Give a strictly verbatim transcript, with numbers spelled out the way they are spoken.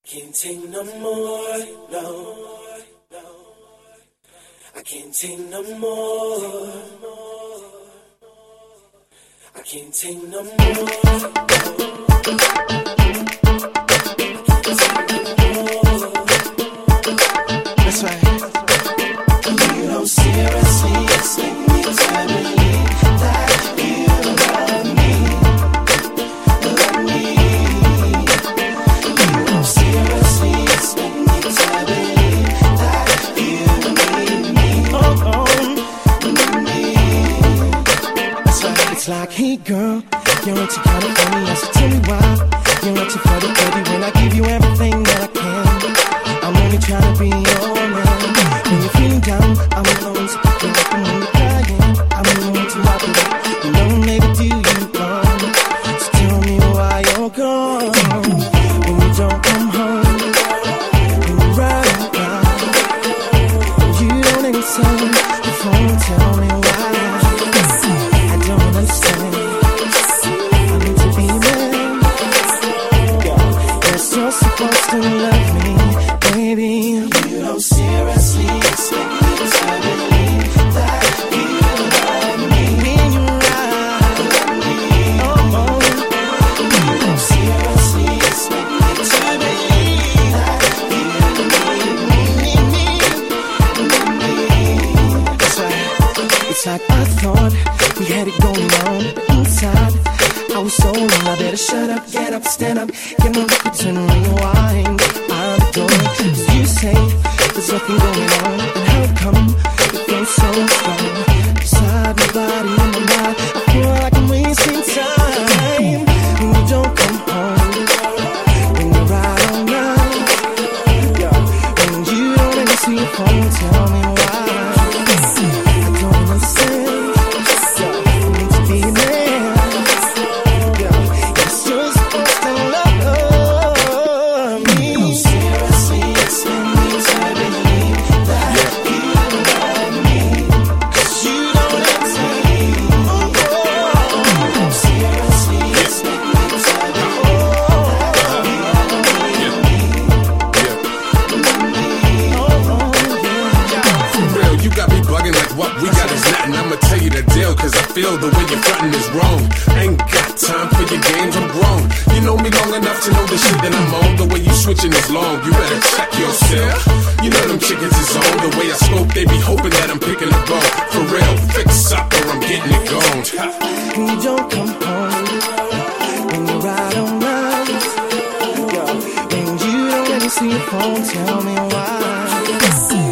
Can't take no more, no. I can't take no more. I can't take no more. That's right. You don't seriously expect me to believe that you love me. Love me. You don't seriously expect me to believe that you need me. Oh, oh. Need me. That's right. It's like, hey girl, you're into California, so tell me why you're into Florida, baby. When I give you everything that I can, I'm only trying to be your man. When you're feeling down, I'm alone to pick you up. And when you're crying, I'm alone to mop it up. You know, maybe do you wrong, so tell me why you're gone. When you don't come home, when you're riding around, when you don't answer the phone, tell me why. I don't understand. I need to be a man. Yes, you're supposed to love me, baby. You don't seriously expect me to believe that you love me. When you're right, oh, oh. You don't seriously expect me to believe that you need me. That's right. It's like I thought we had it going on, but inside I was so alone. I better shut up, get up, stand up, get my records and rewind. I'm adoring, cause you say there's nothing going on, and how come it feels so strong inside my body and my mind? I feel like I'm wasting time when you don't come home, when you're out all night, when you don't answer your phone, tell me why. I don't understand. You need to be a man. Yes, you're supposed to love me. You don't seriously expect me to believe that you love me. 'Cause you don't answer me. Oh, you don't seriously expect me to believe that you love me. Oh, oh, yeah. For real, you got me bugging like what we got is nothing. I'ma tell you the deal, cause I feel the way you're frontin' is wrong. Ain't got time for your games, I'm grown. You know me long enough to know the shit that I'm on. The way you switching is long, you better check yourself. You know them chickens is on. The way I scope, they be hoping that I'm picking the bone. For real, fix up or I'm getting it gone. When you don't come home, when you're out all night, when you don't let me see your phone, tell me why.